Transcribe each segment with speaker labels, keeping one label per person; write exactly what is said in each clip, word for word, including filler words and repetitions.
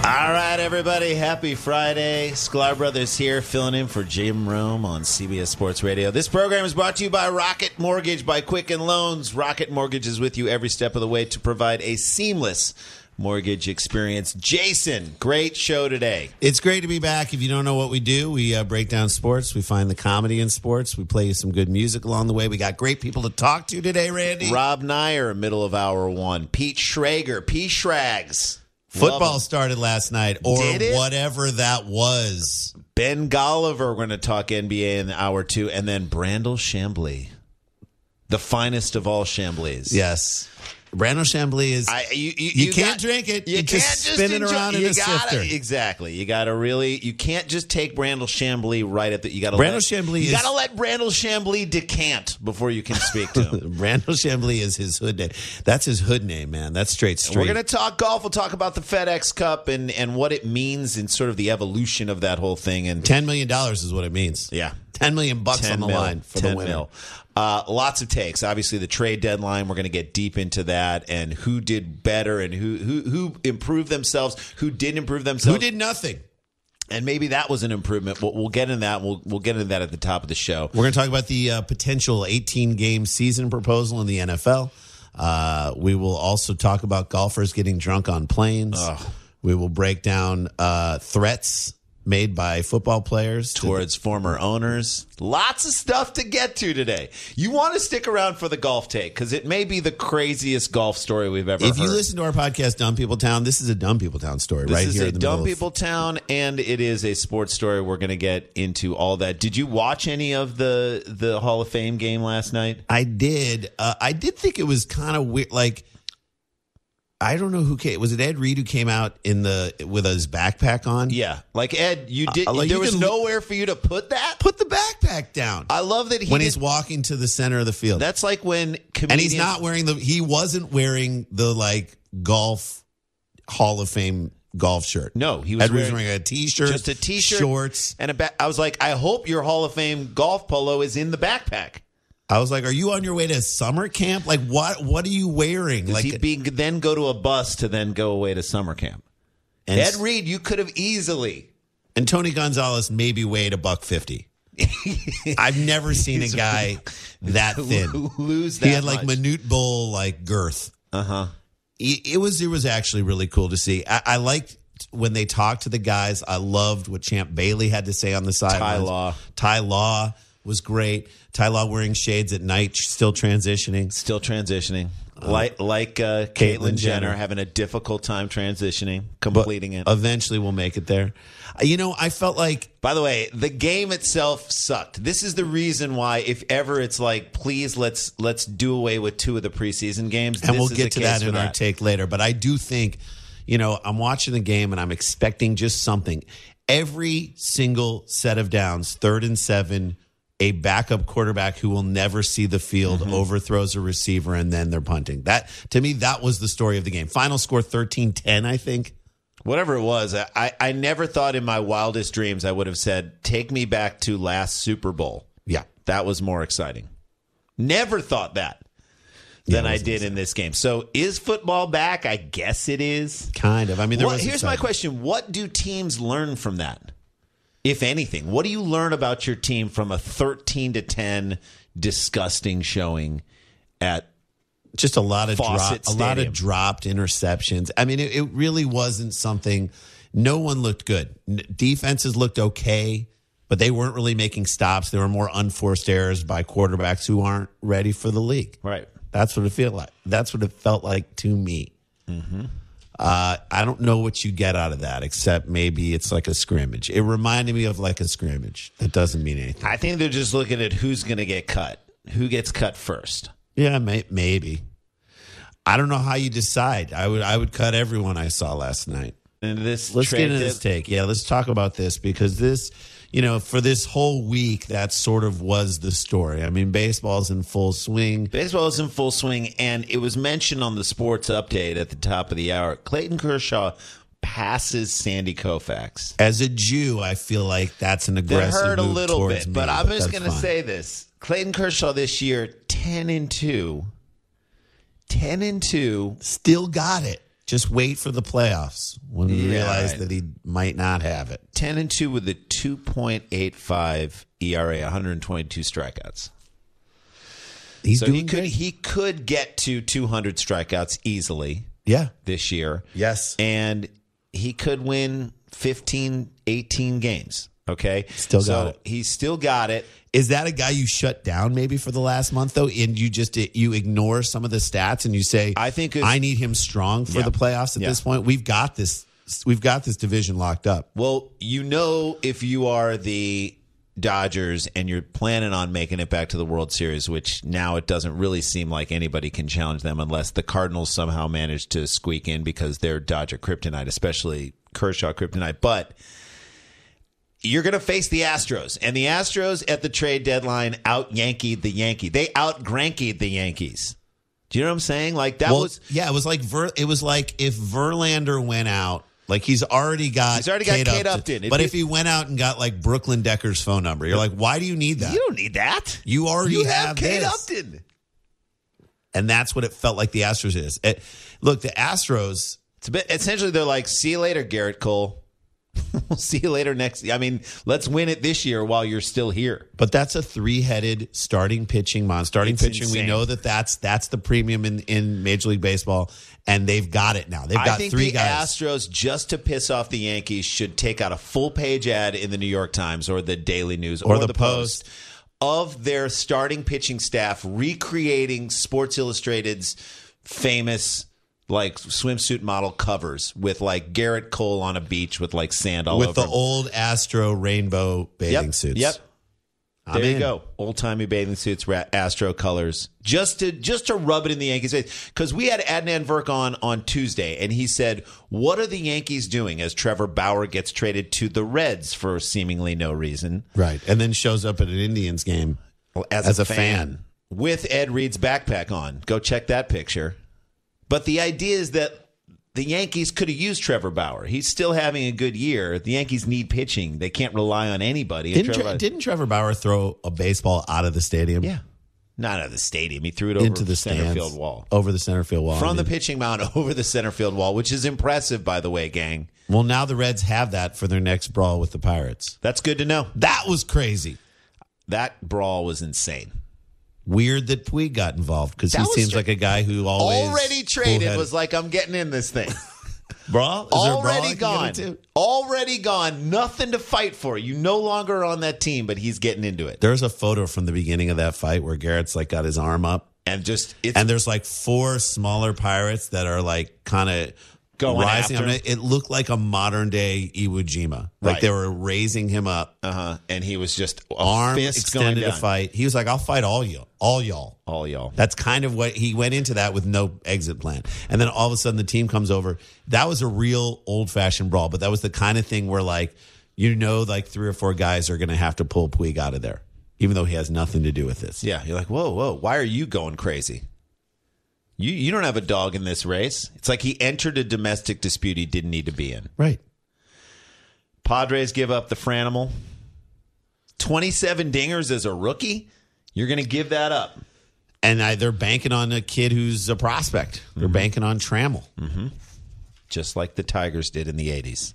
Speaker 1: All right, everybody. Happy Friday. Sklar Brothers here, filling in for Jim Rome on C B S Sports Radio. This program is brought to you by Rocket Mortgage by Quicken Loans. Rocket Mortgage is with you every step of the way to provide a seamless mortgage experience. Jason, great show today.
Speaker 2: It's great to be back. If you don't know what we do, we uh, break down sports. We find the comedy in sports. We play you some good music along the way. We got great people to talk to today, Randy.
Speaker 1: Rob Nyer, middle of hour one. Pete Schrager, P. Schrags.
Speaker 2: Football started last night, or
Speaker 1: Did it?
Speaker 2: whatever that was.
Speaker 1: Ben Golliver, we're going to talk N B A in hour two. And then Brandel Chambly, the finest of all Chambleys.
Speaker 2: Yes. Brandel Chambly is,
Speaker 1: I, you, you,
Speaker 2: you,
Speaker 1: you
Speaker 2: can't
Speaker 1: got,
Speaker 2: drink it.
Speaker 1: You,
Speaker 2: You
Speaker 1: can't
Speaker 2: just
Speaker 1: just
Speaker 2: spin it
Speaker 1: enjoy-
Speaker 2: around in
Speaker 1: you
Speaker 2: a
Speaker 1: gotta,
Speaker 2: sifter.
Speaker 1: Exactly. You got to really, you can't just take Brandel Chambly right at the, you got to
Speaker 2: Brandel
Speaker 1: let,
Speaker 2: Chambly
Speaker 1: you
Speaker 2: is-
Speaker 1: got to let Brandel Chambly decant before you can speak to him.
Speaker 2: Brandel Chambly is his hood name. That's his hood name, man. That's straight street.
Speaker 1: We're going to talk golf. We'll talk about the FedEx Cup and, and what it means and sort of the evolution of that whole thing. And
Speaker 2: ten million dollars is what it means.
Speaker 1: yeah.
Speaker 2: ten million bucks on the
Speaker 1: mil,
Speaker 2: line for
Speaker 1: ten
Speaker 2: the winner.
Speaker 1: mil. Uh, lots of takes. Obviously, the trade deadline. We're going to get deep into that and who did better and who who who improved themselves, who didn't improve themselves,
Speaker 2: Who did nothing?
Speaker 1: and maybe that was an improvement. We'll, we'll get into that. We'll we'll get into that at the top of the show.
Speaker 2: We're going to talk about the uh, potential eighteen-game season proposal in the N F L. Uh, we will also talk about golfers getting drunk on planes.
Speaker 1: Ugh.
Speaker 2: We will break down uh, threats made by football players to
Speaker 1: Towards former owners. Lots of stuff to get to today. You want to stick around for the golf take because it may be the craziest golf story we've ever
Speaker 2: If
Speaker 1: heard.
Speaker 2: you listen to our podcast, Dumb People Town, this is a Dumb People Town story
Speaker 1: This
Speaker 2: right
Speaker 1: is
Speaker 2: here
Speaker 1: a
Speaker 2: in the
Speaker 1: Dumb
Speaker 2: middle
Speaker 1: People Town, and it is a sports story. We're going to get into all that. Did you watch any of the the Hall of Fame game last night?
Speaker 2: I did. Uh, I did think it was kind of weird. Like, I don't know who came. Was it Ed Reed who came out in the with his backpack on?
Speaker 1: Yeah, like Ed, you did.
Speaker 2: Uh, like
Speaker 1: there
Speaker 2: you
Speaker 1: was
Speaker 2: can-
Speaker 1: nowhere for you to put that.
Speaker 2: Put the backpack down.
Speaker 1: I love that he
Speaker 2: when
Speaker 1: did-
Speaker 2: he's walking to the center of the field.
Speaker 1: That's like when comedians,
Speaker 2: And he's not wearing the. He wasn't wearing the like golf Hall of Fame golf shirt.
Speaker 1: No, he was
Speaker 2: Ed was
Speaker 1: wearing
Speaker 2: wearing a t-shirt,
Speaker 1: just a t-shirt,
Speaker 2: shorts.
Speaker 1: and a. Ba- I was like, I hope your Hall of Fame golf polo is in the backpack.
Speaker 2: I was like, "Are you on your way to summer camp? Like, what? What are you wearing?
Speaker 1: Does
Speaker 2: Like,
Speaker 1: he be, then go to a bus to then go away to summer camp?
Speaker 2: and,
Speaker 1: Ed Reed, you could have easily.
Speaker 2: and Tony Gonzalez maybe weighed a buck fifty. I've never seen a guy that thin.
Speaker 1: Lose that
Speaker 2: He had like
Speaker 1: much.
Speaker 2: minute bowl like girth.
Speaker 1: Uh huh.
Speaker 2: It, it was it was actually really cool to see. I, I liked when they talked to the guys. I loved what Champ Bailey had to say on the sidelines.
Speaker 1: Law.
Speaker 2: Ty Law was great. Ty Law wearing shades at night, still transitioning.
Speaker 1: Still transitioning. Like like uh, Caitlyn Jenner
Speaker 2: Jenner.
Speaker 1: having a difficult time transitioning, completing it.
Speaker 2: Eventually, we'll make it there. Uh, You know, I felt like
Speaker 1: By the way, the game itself sucked. This is the reason why, if ever it's like, please let's let's do away with two of the preseason games,
Speaker 2: and
Speaker 1: this
Speaker 2: we'll
Speaker 1: is
Speaker 2: get
Speaker 1: the
Speaker 2: to
Speaker 1: case
Speaker 2: that
Speaker 1: for
Speaker 2: in our
Speaker 1: that.
Speaker 2: take later. But I do think, you know, I'm watching the game and I'm expecting just something. Every single set of downs, third and seven, a backup quarterback who will never see the field
Speaker 1: Mm-hmm.
Speaker 2: overthrows a receiver and then they're punting. That to me, that was the story of the game. Final score thirteen ten, I think.
Speaker 1: Whatever it was, I, I never thought in my wildest dreams I would have said, take me back to last Super Bowl.
Speaker 2: Yeah.
Speaker 1: That was more exciting. Never thought that than
Speaker 2: Yeah, it
Speaker 1: I
Speaker 2: was
Speaker 1: did in this game. So is football back? I guess it is.
Speaker 2: Kind of. I mean, there
Speaker 1: What-
Speaker 2: was
Speaker 1: here's my
Speaker 2: excitement.
Speaker 1: question. What do teams learn from that? If anything, what do you learn about your team from a thirteen to ten disgusting showing at
Speaker 2: Just a lot of drop,
Speaker 1: Fawcett
Speaker 2: a lot
Speaker 1: Stadium.
Speaker 2: of dropped interceptions. I mean, it, it really wasn't something. No one looked good. N- Defenses looked okay, but they weren't really making stops. There were more unforced errors by quarterbacks who aren't ready for the league.
Speaker 1: right?
Speaker 2: That's what it felt like. That's what it felt like to me.
Speaker 1: Mm-hmm.
Speaker 2: Uh, I don't know what you get out of that, except maybe it's like a scrimmage. It reminded me of like a scrimmage. That doesn't mean anything.
Speaker 1: I think they're just looking at who's going to get cut, who gets cut first.
Speaker 2: Yeah, may, maybe. I don't know how you decide. I would I would cut everyone I saw last night.
Speaker 1: And this
Speaker 2: Let's
Speaker 1: trade
Speaker 2: get into
Speaker 1: did-
Speaker 2: this take. Yeah, let's talk about this because this, you know, for this whole week, that sort of was the story. I mean, baseball's in full swing.
Speaker 1: Baseball is in full swing, and it was mentioned on the sports update at the top of the hour. Clayton Kershaw passes Sandy Koufax.
Speaker 2: As a Jew, I feel like that's an
Speaker 1: That
Speaker 2: aggressive
Speaker 1: hurt a
Speaker 2: move
Speaker 1: little
Speaker 2: towards
Speaker 1: bit,
Speaker 2: me,
Speaker 1: but I'm just
Speaker 2: that's
Speaker 1: going to
Speaker 2: fine.
Speaker 1: say this. Clayton Kershaw this year, ten and two. ten and two.
Speaker 2: Still got it. Just wait for the playoffs when we
Speaker 1: Yeah,
Speaker 2: realize
Speaker 1: right.
Speaker 2: that he might not have it.
Speaker 1: ten and two with a two point eight five E R A, one hundred twenty-two strikeouts.
Speaker 2: He's
Speaker 1: So
Speaker 2: doing
Speaker 1: he could
Speaker 2: great.
Speaker 1: he could get to two hundred strikeouts easily
Speaker 2: Yeah.
Speaker 1: this year.
Speaker 2: Yes.
Speaker 1: And he could win fifteen, eighteen games. Okay.
Speaker 2: Still got
Speaker 1: so
Speaker 2: it.
Speaker 1: He's still got it.
Speaker 2: Is that a guy you shut down maybe for the last month though, and you just you ignore some of the stats and you say,
Speaker 1: I think it's-
Speaker 2: I need him strong for
Speaker 1: Yeah.
Speaker 2: the playoffs at
Speaker 1: Yeah.
Speaker 2: this point? We've got this. We've got this division locked up.
Speaker 1: Well, you know, if you are the Dodgers and you're planning on making it back to the World Series, which now it doesn't really seem like anybody can challenge them unless the Cardinals somehow manage to squeak in because they're Dodger kryptonite, especially Kershaw kryptonite. But you're going to face the Astros, and the Astros at the trade deadline out Yankeed the Yankee. They out Grankied the Yankees. Do you know what I'm saying? Like that
Speaker 2: Well,
Speaker 1: was
Speaker 2: yeah, it was like Ver, it was like if Verlander went out, like he's already got
Speaker 1: He's already got Kate Upton. It'd
Speaker 2: But
Speaker 1: be-
Speaker 2: if he went out and got like Brooklyn Decker's phone number, you're like, why do you need that?
Speaker 1: you don't need that.
Speaker 2: You already
Speaker 1: You
Speaker 2: have,
Speaker 1: have Kate
Speaker 2: this.
Speaker 1: Upton.
Speaker 2: And that's what it felt like the Astros is. It, look, the Astros.
Speaker 1: It's a bit essentially they're like, see you later, Garrett Cole. We'll see you later next. I mean, let's win it this year while you're still here.
Speaker 2: But that's a three-headed starting pitching mon. Starting
Speaker 1: It's
Speaker 2: pitching, we
Speaker 1: insane.
Speaker 2: know that that's that's the premium in, in Major League Baseball, and they've got it now. They've
Speaker 1: I
Speaker 2: got
Speaker 1: think
Speaker 2: three
Speaker 1: the
Speaker 2: guys.
Speaker 1: Astros, just to piss off the Yankees, should take out a full page ad in the New York Times or the Daily News or,
Speaker 2: Or the Post.
Speaker 1: of their starting pitching staff recreating Sports Illustrated's famous like swimsuit model covers with like Garrett Cole on a beach with like sand all
Speaker 2: with
Speaker 1: over
Speaker 2: the
Speaker 1: him.
Speaker 2: old Astro rainbow bathing
Speaker 1: Yep,
Speaker 2: suits.
Speaker 1: Yep.
Speaker 2: I'm
Speaker 1: There you
Speaker 2: in.
Speaker 1: go. Old timey bathing suits, ra- Astro colors, just to just to rub it in the Yankees' face. Because we had Adnan Virk on on Tuesday, and he said, "What are the Yankees doing?" As Trevor Bauer gets traded to the Reds for seemingly no reason,
Speaker 2: Right. And then shows up at an Indians game
Speaker 1: as,
Speaker 2: as
Speaker 1: a,
Speaker 2: a
Speaker 1: fan,
Speaker 2: fan.
Speaker 1: with Ed Reed's backpack on. Go check that picture. But the idea is that the Yankees could have used Trevor Bauer. He's still having a good year. The Yankees need pitching. They can't rely on anybody. And
Speaker 2: Didn't,
Speaker 1: Trevor-
Speaker 2: Tre- didn't Trevor Bauer throw a baseball out of the stadium?
Speaker 1: yeah, not out of the stadium. He threw it over
Speaker 2: Into the
Speaker 1: center
Speaker 2: stands,
Speaker 1: field wall.
Speaker 2: over the center field wall.
Speaker 1: From
Speaker 2: I
Speaker 1: the
Speaker 2: mean,
Speaker 1: pitching mound over the center field wall, which is impressive, by the way, gang.
Speaker 2: well, now the Reds have that for their next brawl with the Pirates.
Speaker 1: That's good to know.
Speaker 2: That was crazy.
Speaker 1: That brawl was insane.
Speaker 2: Weird that Puig got involved because he
Speaker 1: That was
Speaker 2: seems
Speaker 1: tra-
Speaker 2: like a guy who always
Speaker 1: Already traded
Speaker 2: bullheaded.
Speaker 1: was like, I'm getting in this thing.
Speaker 2: brawl. Is there a brawl I
Speaker 1: Already
Speaker 2: can
Speaker 1: gone.
Speaker 2: get into?
Speaker 1: Already gone. Nothing to fight for. You no longer are on that team, but he's getting into it.
Speaker 2: There's a photo from the beginning of that fight where Garrett's like got his arm up,
Speaker 1: And just, it's
Speaker 2: and there's like four smaller pirates that are like kind of
Speaker 1: Going
Speaker 2: rising.
Speaker 1: after
Speaker 2: I mean, it looked like a modern day Iwo Jima. Like
Speaker 1: Right.
Speaker 2: they were raising him up,
Speaker 1: uh-huh. And he was just a
Speaker 2: arm
Speaker 1: fist going
Speaker 2: extended to
Speaker 1: down.
Speaker 2: fight. He was like, "I'll fight all you, all y'all."
Speaker 1: All y'all.
Speaker 2: That's kind of what he went into that with no exit plan. And then all of a sudden the team comes over. That was a real old fashioned brawl, but that was the kind of thing where like, you know, like three or four guys are going to have to pull Puig out of there, even though he has nothing to do with this.
Speaker 1: Yeah, you're like, whoa, whoa, why are you going crazy? You you don't have a dog in this race. It's like he entered a domestic dispute he didn't need to be in.
Speaker 2: Right.
Speaker 1: Padres give up the Franimal. twenty-seven dingers as a rookie? You're going to give that up.
Speaker 2: And I, they're banking on a kid who's a prospect. They're
Speaker 1: Mm-hmm.
Speaker 2: banking on Trammell.
Speaker 1: Just like the Tigers did in the eighties.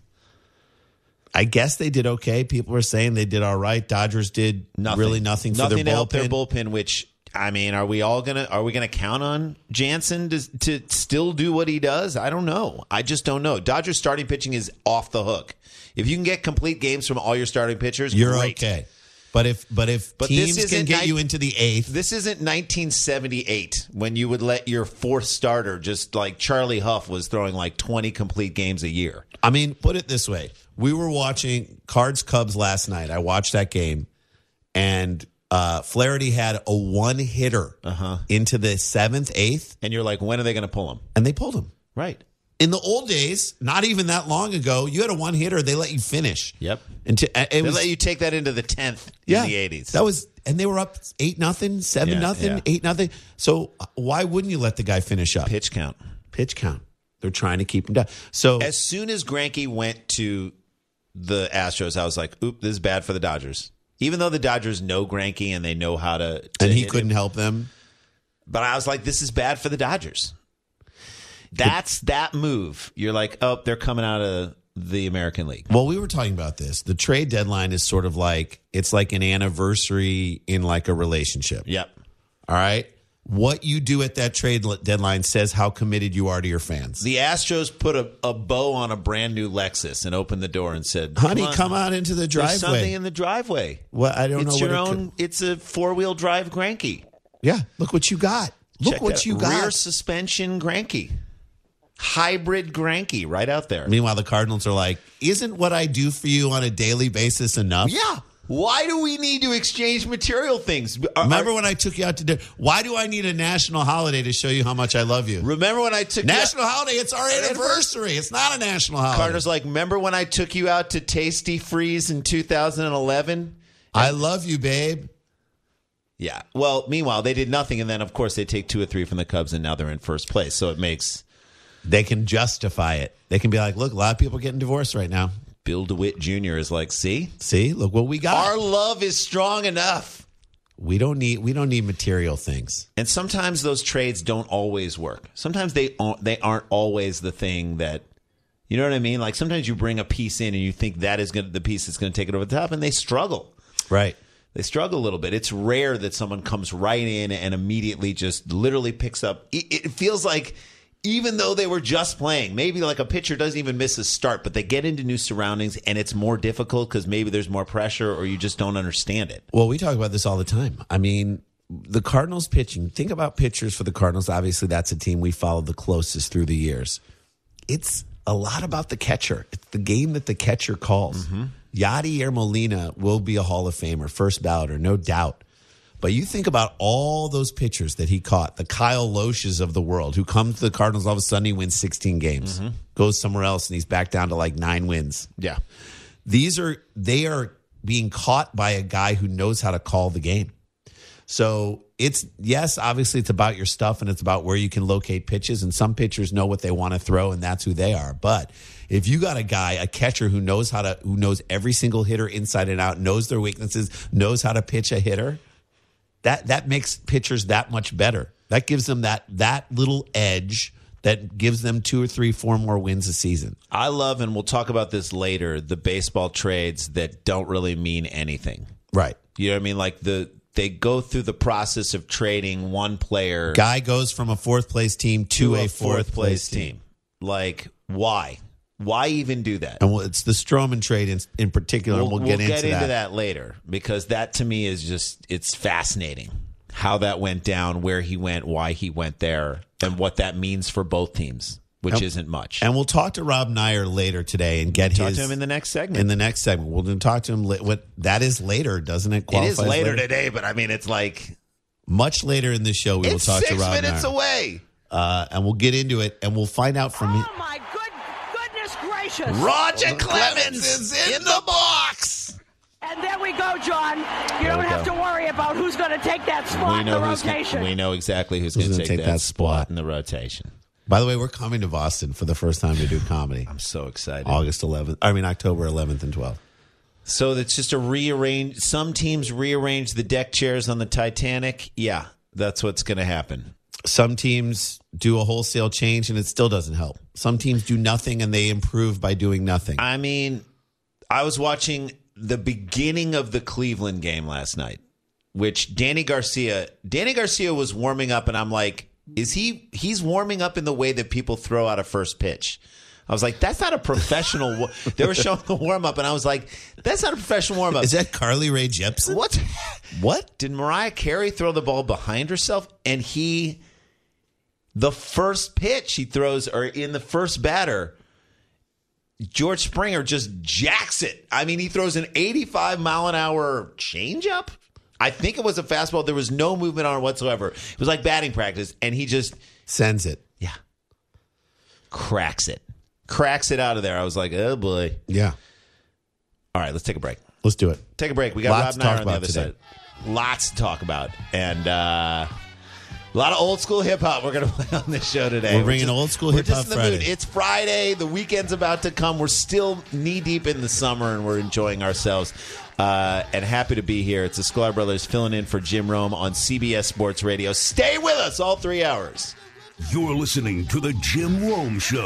Speaker 2: I guess they did okay. People were saying they did all right. Dodgers did
Speaker 1: Nothing.
Speaker 2: really nothing for
Speaker 1: Nothing
Speaker 2: their
Speaker 1: to help their
Speaker 2: bullpen.
Speaker 1: bullpen, which, I mean, are we all going to, are we going to count on Jansen to, to still do what he does? I don't know. I just don't know. Dodgers starting pitching is off the hook. If you can get complete games from all your starting pitchers,
Speaker 2: You're
Speaker 1: great.
Speaker 2: okay. But if but if
Speaker 1: But this
Speaker 2: teams can
Speaker 1: isn't
Speaker 2: get
Speaker 1: ni-
Speaker 2: you into the eighth,
Speaker 1: This isn't nineteen seventy-eight when you would let your fourth starter, just like Charlie Huff was throwing like twenty complete games a year.
Speaker 2: I mean, put it this way. We were watching Cards Cubs last night. I watched that game, and uh, Flaherty had a one hitter
Speaker 1: Uh-huh.
Speaker 2: into the seventh, eighth,
Speaker 1: And you're like, when are they going to pull him?
Speaker 2: and they pulled him.
Speaker 1: Right.
Speaker 2: In the old days, not even that long ago, you had a one hitter, they let you finish.
Speaker 1: Yep.
Speaker 2: And to, it
Speaker 1: They
Speaker 2: was,
Speaker 1: let you take that into the tenth
Speaker 2: yeah,
Speaker 1: in the eighties.
Speaker 2: That was, and they were up eight nothing, seven
Speaker 1: Yeah,
Speaker 2: nothing,
Speaker 1: yeah.
Speaker 2: eight nothing. So uh, why wouldn't you let the guy finish up?
Speaker 1: pitch count.
Speaker 2: Pitch count. They're trying to keep him down. So
Speaker 1: As soon as Greinke went to the Astros, I was like, oop, this is bad for the Dodgers. Even though the Dodgers know Greinke and they know how to, to
Speaker 2: and he
Speaker 1: hit
Speaker 2: couldn't
Speaker 1: him.
Speaker 2: help them.
Speaker 1: But I was like, this is bad for the Dodgers. That's that move. You're like, oh, they're coming out of the American League.
Speaker 2: Well, we were talking about this. The trade deadline is sort of like, it's like an anniversary in like a relationship.
Speaker 1: Yep.
Speaker 2: All right. What you do at that trade deadline says how committed you are to your fans.
Speaker 1: The Astros put a, a bow on a brand new Lexus and opened the door and said,
Speaker 2: honey,
Speaker 1: come,
Speaker 2: come out into the driveway.
Speaker 1: There's something in the driveway.
Speaker 2: Well, I don't
Speaker 1: it's
Speaker 2: know
Speaker 1: your
Speaker 2: what it
Speaker 1: own.
Speaker 2: could-
Speaker 1: It's a four-wheel drive Granky.
Speaker 2: Yeah. Look what you got. Look
Speaker 1: Check
Speaker 2: what
Speaker 1: that
Speaker 2: you
Speaker 1: out.
Speaker 2: got.
Speaker 1: Rear suspension Granky. Hybrid Granky right out there.
Speaker 2: Meanwhile, the Cardinals are like, isn't what I do for you on a daily basis enough?
Speaker 1: Yeah. Why do we need to exchange material things? Are-
Speaker 2: Remember when I took you out to dinner? Why do I need a national holiday to show you how much I love you?
Speaker 1: Remember when I took
Speaker 2: National
Speaker 1: you
Speaker 2: holiday, it's our anniversary. It's not a national holiday.
Speaker 1: Carter's like, remember when I took you out to Tasty Freeze in two thousand eleven?
Speaker 2: I love you, babe.
Speaker 1: Yeah. Well, meanwhile, they did nothing, and then, of course, they take two or three from the Cubs, and now they're in first place. So it makes
Speaker 2: They can justify it. They can be like, look, a lot of people are getting divorced right now.
Speaker 1: Bill DeWitt Junior is like, see?
Speaker 2: See, look what we got.
Speaker 1: Our love is strong enough.
Speaker 2: we don't need we don't need material things.
Speaker 1: And sometimes those trades don't always work. Sometimes they aren't, they aren't always the thing that, you know what I mean? Like sometimes you bring a piece in and you think that is going the piece that's going to take it over the top, and they struggle.
Speaker 2: Right.
Speaker 1: They struggle a little bit. It's rare that someone comes right in and immediately just literally picks up. It, it feels like even though they were just playing, maybe like a pitcher doesn't even miss a start, but they get into new surroundings and it's more difficult because maybe there's more pressure or you just don't understand it.
Speaker 2: Well, we talk about this all the time. I mean, the Cardinals pitching. Think about pitchers for the Cardinals. Obviously, that's a team we followed the closest through the years. It's a lot about the catcher. It's the game that the catcher calls. Mm-hmm. Yadier Molina will be a Hall of Famer, first balloter, no doubt. But you think about all those pitchers that he caught, the Kyle Loesch's of the world, who come to the Cardinals, all of a sudden he wins sixteen games, mm-hmm. goes somewhere else, and he's back down to like nine wins.
Speaker 1: Yeah.
Speaker 2: These are, they are being caught by a guy who knows how to call the game. So it's, yes, obviously it's about your stuff and it's about where you can locate pitches. And some pitchers know what they want to throw, and that's who they are. But if you got a guy, a catcher who knows how to, who knows every single hitter inside and out, knows their weaknesses, knows how to pitch a hitter, that that makes pitchers that much better. That gives them that that little edge that gives them two or three, four more wins a season.
Speaker 1: I love, and we'll talk about this later, the baseball trades that don't really mean anything.
Speaker 2: Right.
Speaker 1: You know what I mean? Like the they go through the process of trading one player.
Speaker 2: Guy goes from a fourth place team to,
Speaker 1: to
Speaker 2: a,
Speaker 1: a
Speaker 2: fourth,
Speaker 1: fourth place
Speaker 2: team.
Speaker 1: team. Like, why? Why even do that?
Speaker 2: And well, it's the Stroman trade in, in particular,
Speaker 1: We'll,
Speaker 2: and we'll,
Speaker 1: we'll
Speaker 2: get,
Speaker 1: get
Speaker 2: into,
Speaker 1: into
Speaker 2: that.
Speaker 1: that later, because that to me is just, it's fascinating how that went down, where he went, why he went there, and what that means for both teams, which
Speaker 2: and,
Speaker 1: isn't much.
Speaker 2: And we'll talk to Rob Nair later today and get
Speaker 1: talk
Speaker 2: his
Speaker 1: to him in the next segment.
Speaker 2: In the next segment, we'll talk to him. What that is later, doesn't it?
Speaker 1: It is later,
Speaker 2: later
Speaker 1: today, but I mean, it's like
Speaker 2: much later in the show. We
Speaker 1: it's
Speaker 2: will talk
Speaker 1: six
Speaker 2: to Rob
Speaker 1: minutes
Speaker 2: Nair.
Speaker 1: away,
Speaker 2: uh, and we'll get into it, and we'll find out from him.
Speaker 3: Oh my good goodness gracious!
Speaker 1: Roger Clemens is in the box.
Speaker 3: And there we go, John. You don't
Speaker 1: we
Speaker 3: have
Speaker 1: go.
Speaker 3: to worry about who's going to take that spot
Speaker 1: We
Speaker 3: in
Speaker 1: know
Speaker 3: the
Speaker 1: who's
Speaker 3: rotation.
Speaker 1: gonna, we know exactly who's,
Speaker 2: Who's
Speaker 1: going to
Speaker 2: gonna
Speaker 1: take,
Speaker 2: take
Speaker 1: that,
Speaker 2: that
Speaker 1: spot
Speaker 2: spot.
Speaker 1: in the rotation.
Speaker 2: By the way, we're coming to Boston for the first time to do comedy.
Speaker 1: I'm so excited.
Speaker 2: August eleventh. I mean, October eleventh and twelfth.
Speaker 1: So it's just a rearrange. Some teams rearrange the deck chairs on the Titanic. Yeah, that's what's going to happen.
Speaker 2: Some teams do a wholesale change and it still doesn't help. Some teams do nothing and they improve by doing nothing.
Speaker 1: I mean, I was watching the beginning of the Cleveland game last night, which Danny Garcia, Danny Garcia was warming up, and I'm like, is he, he's warming up in the way that people throw out a first pitch. I was like, that's not a professional. wa- They were showing the warm up, and I was like, that's not a professional warm up.
Speaker 2: Is that Carly Rae Jepsen?
Speaker 1: What?
Speaker 2: What?
Speaker 1: Did Mariah Carey throw the ball behind herself? And he, the first pitch he throws, or in the first batter, George Springer just jacks it. I mean, he throws an eighty-five mile an hour changeup. I think it was a fastball. There was no movement on it whatsoever. It was like batting practice, and he just,
Speaker 2: Sends it.
Speaker 1: yeah, cracks it. Cracks it out of there. I was like, oh, boy.
Speaker 2: Yeah.
Speaker 1: All right, let's take a break.
Speaker 2: Let's do it.
Speaker 1: Take a break. We got
Speaker 2: Lots
Speaker 1: Rob
Speaker 2: to talk
Speaker 1: Nair on the
Speaker 2: about
Speaker 1: other
Speaker 2: today.
Speaker 1: side. Lots to talk about. And uh, a lot of old school hip hop we're going to play on this show today.
Speaker 2: We're bringing old school
Speaker 1: we're
Speaker 2: hip hop
Speaker 1: just in the mood.
Speaker 2: Friday.
Speaker 1: It's Friday. The weekend's about to come. We're still knee deep in the summer, and we're enjoying ourselves. Uh, and happy to be here. It's the Sklar Brothers filling in for Jim Rome on C B S Sports Radio. Stay with us all three hours.
Speaker 4: You're listening to The Jim Rome Show.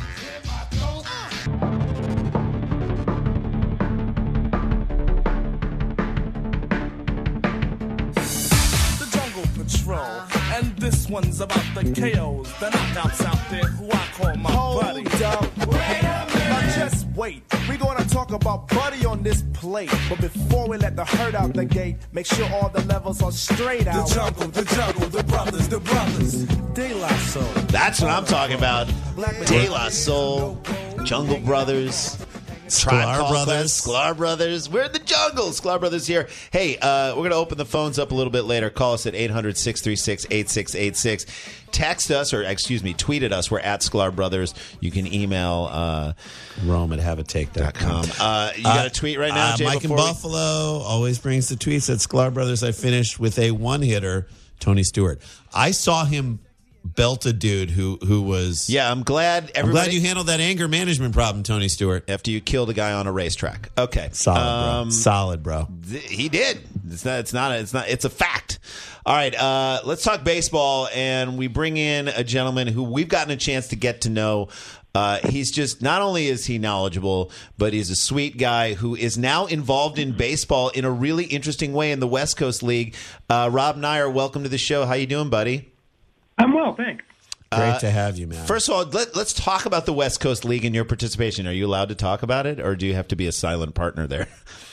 Speaker 5: The Jungle Patrol, and this one's about the K Os, the knockouts out there who I call my buddy.
Speaker 6: Hold up, wait a minute. Now just wait. We're gonna talk about Buddy on this plate. But before we let the herd out the gate, make sure all the levels are straight out.
Speaker 5: The jungle, the jungle, the brothers, the brothers. De La Soul.
Speaker 1: That's what I'm talking about. De La Soul, Jungle Brothers, Tribe
Speaker 2: Sklar
Speaker 1: Called
Speaker 2: Brothers.
Speaker 1: Quest, Sklar Brothers. We're in the jungle. Sklar Brothers here. Hey, uh, we're going to open the phones up a little bit later. Call us at eight hundred, six three six, eight six eight six. Text us, or excuse me, tweet at us. We're at Sklar Brothers. You can email uh,
Speaker 2: Rome at have a take dot com.
Speaker 1: Uh, you got a tweet right now,
Speaker 2: uh,
Speaker 1: Jay?
Speaker 2: Mike in
Speaker 1: before we-
Speaker 2: Buffalo always brings the tweets at Sklar Brothers. I finished with a one-hitter, Tony Stewart. I saw him belt a dude who who was...
Speaker 1: Yeah, I'm glad
Speaker 2: I'm
Speaker 1: everybody...
Speaker 2: glad you handled that anger management problem, Tony Stewart.
Speaker 1: after you killed a guy on a racetrack. Okay.
Speaker 2: Solid,
Speaker 1: Um,
Speaker 2: bro. Solid, bro.
Speaker 1: Th- He did. It's not. It's not. It's not. It's a fact. All right. Uh, let's talk baseball, and we bring in a gentleman who we've gotten a chance to get to know. Uh, he's just not only is he knowledgeable, but he's a sweet guy who is now involved in baseball in a really interesting way in the West Coast League. Uh, Rob Nair, welcome to the show. How you doing, buddy?
Speaker 7: I'm well, thanks.
Speaker 2: Great to have you, man.
Speaker 1: First of all, let, let's talk about the West Coast League and your participation. Are you allowed to talk about it, or do you have to be a silent partner there?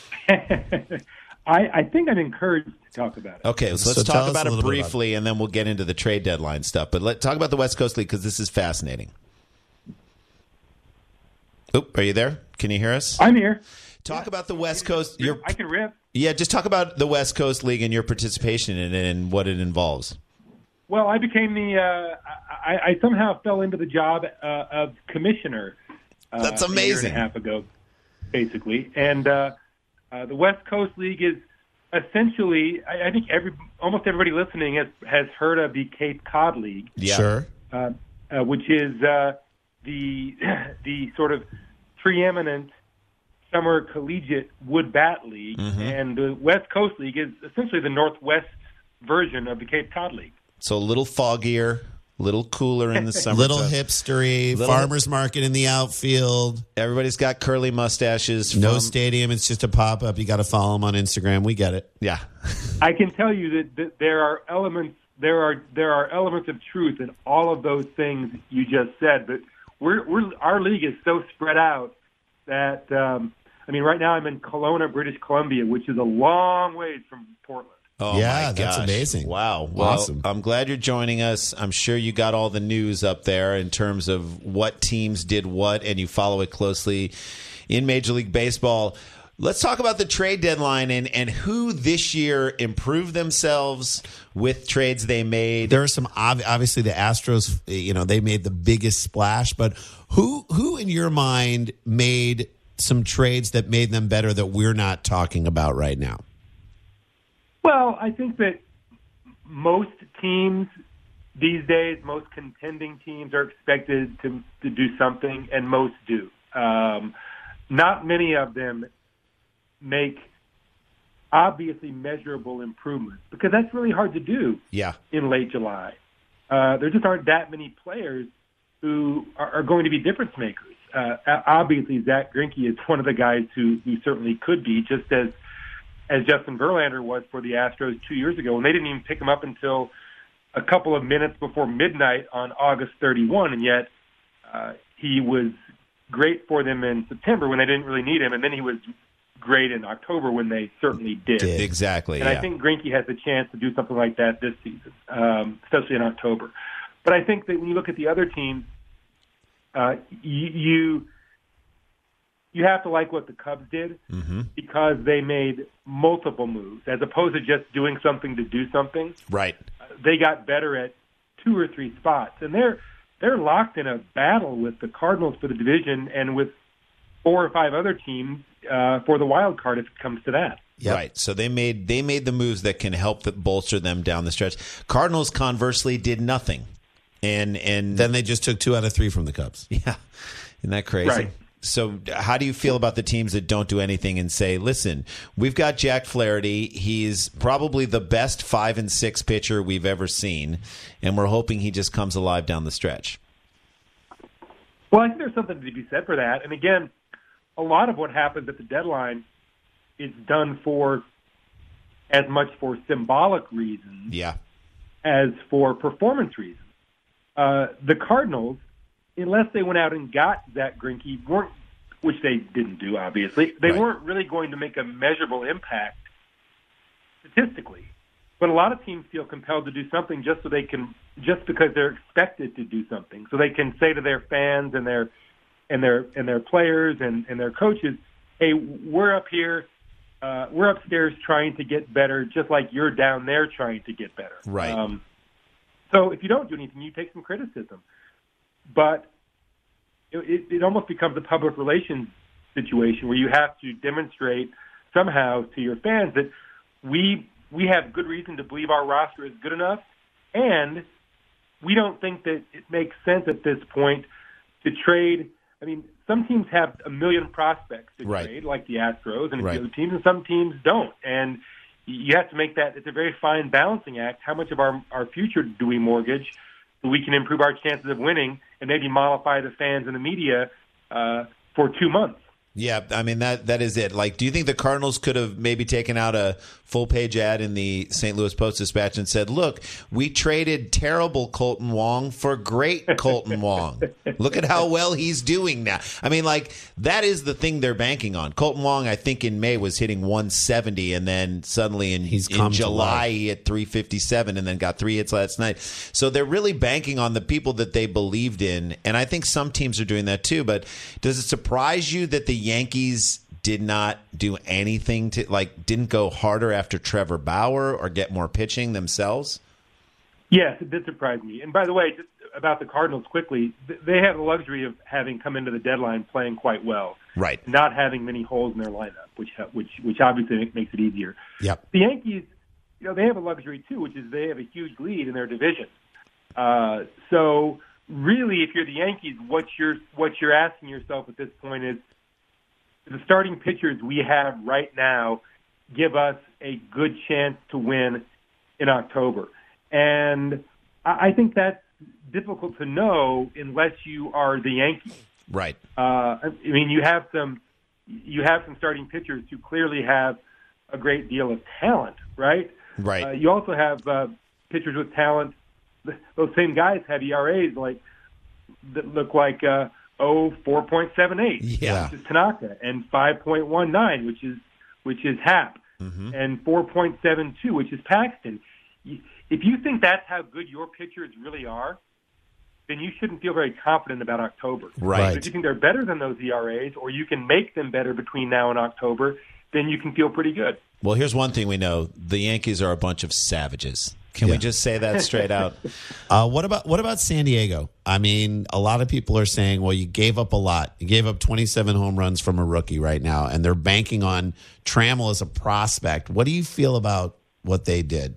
Speaker 7: I, I think I'm encouraged to talk about it.
Speaker 1: Okay, so let's
Speaker 2: So tell
Speaker 1: talk
Speaker 2: us
Speaker 1: about
Speaker 2: a
Speaker 1: it
Speaker 2: little bit about
Speaker 1: briefly, and then we'll get into the trade deadline stuff. But let's talk about the West Coast League because this is fascinating. Oop, are you there? Can you hear us?
Speaker 7: I'm here.
Speaker 1: Talk about the West Coast. Your,
Speaker 7: I can rip.
Speaker 1: yeah, just talk about the West Coast League and your participation in it and what it involves.
Speaker 7: Well, I became the. Uh, I, I somehow fell into the job uh, of commissioner. Uh,
Speaker 1: That's
Speaker 7: A year
Speaker 1: amazing.
Speaker 7: and a half ago, basically, and uh, uh, the West Coast League is essentially. I, I think every almost everybody listening has has heard of the Cape Cod League,
Speaker 1: Yeah.
Speaker 2: Sure.
Speaker 7: uh, uh, which is uh, the the sort of preeminent summer collegiate wood bat league,
Speaker 1: Mm-hmm.
Speaker 7: and the West Coast League is essentially the Northwest version of the Cape Cod League.
Speaker 1: So a little foggier, a little cooler in the summer.
Speaker 2: Little hipstery,
Speaker 1: Little-
Speaker 2: farmer's market in the outfield.
Speaker 1: Everybody's got curly mustaches.
Speaker 2: No
Speaker 1: from-
Speaker 2: stadium. It's just a pop-up. You got to follow him on Instagram. We get it.
Speaker 1: Yeah.
Speaker 7: I can tell you that, that there are elements there are there are elements of truth in all of those things you just said, but we're, we're our league is so spread out that um, I mean, right now I'm in Kelowna, British Columbia, which is a long ways from Portland.
Speaker 1: Oh,
Speaker 2: Yeah,
Speaker 1: my
Speaker 2: that's
Speaker 1: gosh.
Speaker 2: amazing.
Speaker 1: Wow. Well,
Speaker 2: Awesome.
Speaker 1: I'm glad you're joining us. I'm sure you got all the news up there in terms of what teams did what, and you follow it closely in Major League Baseball. Let's talk about the trade deadline and, and who this year improved themselves with trades they made.
Speaker 2: There are some ob- obviously the Astros. You know, they made the biggest splash, but who who in your mind made some trades that made them better that we're not talking about right now?
Speaker 7: Well, I think that most teams these days, most contending teams are expected to, to do something, and most do. Um, not many of them make obviously measurable improvements because that's really hard to do
Speaker 1: Yeah.
Speaker 7: in late July. Uh, there just aren't that many players who are, are going to be difference makers. Uh, obviously, Zach Greinke is one of the guys who, who certainly could be, just as as Justin Verlander was for the Astros two years ago, and they didn't even pick him up until a couple of minutes before midnight on August thirty-first, and yet uh, he was great for them in September when they didn't really need him, and then he was great in October when they certainly did.
Speaker 1: Exactly.
Speaker 7: And
Speaker 1: yeah.
Speaker 7: I think Greinke has a chance to do something like that this season, um, especially in October. But I think that when you look at the other teams, uh, you, you you have to like what the Cubs did
Speaker 1: Mm-hmm.
Speaker 7: because they made multiple moves as opposed to just doing something to do something.
Speaker 1: Right.
Speaker 7: They got better at two or three spots, and they're they're locked in a battle with the Cardinals for the division and with four or five other teams uh, for the wild card if it comes to that.
Speaker 2: Yep.
Speaker 1: Right. So they made they made the moves that can help that bolster them down the stretch. Cardinals conversely did nothing. And and
Speaker 2: Then they just took two out of three from the Cubs.
Speaker 1: yeah. Isn't that crazy?
Speaker 7: Right.
Speaker 1: So how do you feel about the teams that don't do anything and say, listen, we've got Jack Flaherty. He's probably the best five and six pitcher we've ever seen, and we're hoping he just comes alive down the stretch.
Speaker 7: Well, I think there's something to be said for that. And again, a lot of what happens at the deadline is done for as much for symbolic reasons
Speaker 1: Yeah.
Speaker 7: as for performance reasons. Uh, the Cardinals, unless they went out and got Zach Greinke, weren't, which they didn't do, obviously, they
Speaker 1: Right.
Speaker 7: weren't really going to make a measurable impact statistically. But a lot of teams feel compelled to do something just so they can, just because they're expected to do something, so they can say to their fans and their and their and their players and, and their coaches, "Hey, we're up here, uh, we're upstairs trying to get better, just like you're down there trying to get better."
Speaker 1: Right.
Speaker 7: Um, so if you don't do anything, you take some criticism. But it, it, it almost becomes a public relations situation where you have to demonstrate somehow to your fans that we we have good reason to believe our roster is good enough, and we don't think that it makes sense at this point to trade. I mean, some teams have a million prospects to
Speaker 1: Right.
Speaker 7: trade, like the Astros and a
Speaker 1: Right.
Speaker 7: few other teams, and some teams don't. And you have to make that, it's a very fine balancing act. How much of our, our future do we mortgage so we can improve our chances of winning and maybe mollify the fans and the media uh, for two months?
Speaker 1: Yeah, I mean, that that is it. Like, do you think the Cardinals could have maybe taken out a full-page ad in the Saint Louis Post-Dispatch and said, look, we traded terrible Colton Wong for great Colton Wong. Look at how well he's doing now. I mean, like, that is the thing they're banking on. Colton Wong, I think, in May was hitting one seventy, and then suddenly in,
Speaker 2: He's
Speaker 1: in
Speaker 2: come to
Speaker 1: July
Speaker 2: life.
Speaker 1: he hit three fifty-seven and then got three hits last night. So they're really banking on the people that they believed in, and I think some teams are doing that too. But does it surprise you that the Yankees did not do anything to, like, didn't go harder after Trevor Bauer or get more pitching themselves?
Speaker 7: Yes, it did surprise me. And by the way, just about the Cardinals quickly, th- they have the luxury of having come into the deadline playing quite well,
Speaker 1: Right.
Speaker 7: not having many holes in their lineup, which ha- which which obviously makes it easier.
Speaker 2: Yep.
Speaker 7: The Yankees, you know, they have a luxury too, which is they have a huge lead in their division. Uh, so really, if you're the Yankees, what you're what you're asking yourself at this point is, the starting pitchers we have right now give us a good chance to win in October. And I I think that's difficult to know unless you are the Yankees.
Speaker 1: Right.
Speaker 7: Uh, I mean, you have some you have some starting pitchers who clearly have a great deal of talent, right?
Speaker 1: Right.
Speaker 7: Uh, you also have uh, pitchers with talent. Those same guys have E R As like that look like uh, oh four point seven eight,
Speaker 1: Yeah.
Speaker 7: which is Tanaka, and five point one nine, which is which is Happ,
Speaker 1: Mm-hmm.
Speaker 7: and four point seven two, which is Paxton. If you think that's how good your pitchers really are, then you shouldn't feel very confident about October.
Speaker 1: Right.
Speaker 7: But if you think they're better than those E R As, or you can make them better between now and October, then you can feel pretty good.
Speaker 1: Well, here's one thing we know. The Yankees are a bunch of savages. Can we
Speaker 2: Yeah.
Speaker 1: just say that straight out?
Speaker 2: Uh, what about what about San Diego? I mean, a lot of people are saying, well, you gave up a lot. You gave up twenty-seven home runs from a rookie right now, and they're banking on Trammell as a prospect. What do you feel about what they did?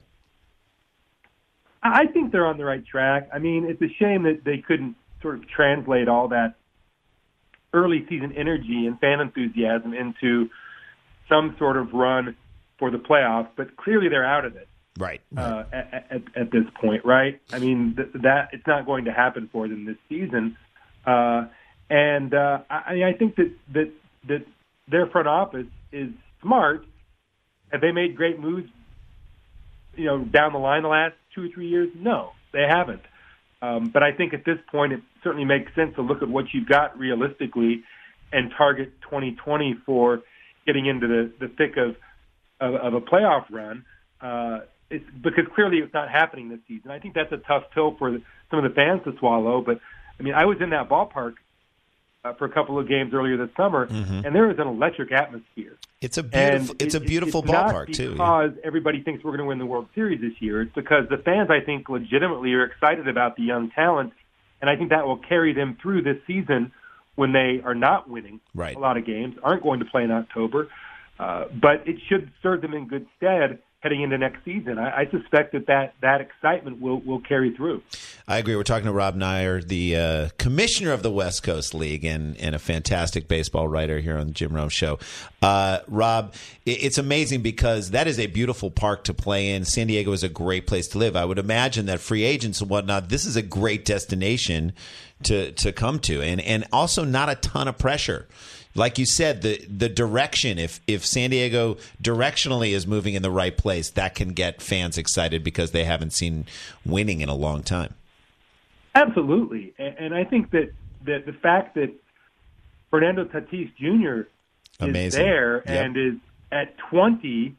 Speaker 7: I think they're on the right track. I mean, it's a shame that they couldn't sort of translate all that early season energy and fan enthusiasm into some sort of run for the playoffs, but clearly they're out of it.
Speaker 1: Right.
Speaker 7: Uh, at, at, at this point, right? I mean, th- that it's not going to happen for them this season, uh, and uh, I, I think that, that that their front office is smart. Have they made great moves, you know, down the line the last two or three years? No, they haven't. Um, but I think at this point, it certainly makes sense to look at what you've got realistically and target twenty twenty for getting into the, the thick of, of of a playoff run. Uh, It's because clearly it's not happening this season. I think that's a tough pill for the, some of the fans to swallow. But, I mean, I was in that ballpark uh, for a couple of games earlier this summer,
Speaker 1: Mm-hmm.
Speaker 7: and there is an electric atmosphere.
Speaker 1: It's a
Speaker 7: And
Speaker 1: beautiful. It's a
Speaker 7: it-
Speaker 1: beautiful
Speaker 7: it's
Speaker 1: ballpark
Speaker 7: not
Speaker 1: too.
Speaker 7: because everybody thinks we're going to win the World Series this year. It's because the fans, I think, legitimately are excited about the young talent, and I think that will carry them through this season when they are not winning
Speaker 1: Right.
Speaker 7: a lot of games, aren't going to play in October. Uh, but it should serve them in good stead heading into next season. I, I suspect that, that that excitement will, will carry through.
Speaker 1: I agree. We're talking to Rob Nair, the uh, commissioner of the West Coast League and, and a fantastic baseball writer here on the Jim Rome Show. Uh, Rob, it's amazing because that is a beautiful park to play in. San Diego is a great place to live. I would imagine that free agents and whatnot, this is a great destination to, to come to, and, and also not a ton of pressure. Like you said, the the direction, if if San Diego directionally is moving in the right place, that can get fans excited because they haven't seen winning in a long time.
Speaker 7: Absolutely. And, and I think that, that the fact that Fernando Tatis Junior is
Speaker 1: Amazing.
Speaker 7: there
Speaker 1: Yep.
Speaker 7: and is at twenty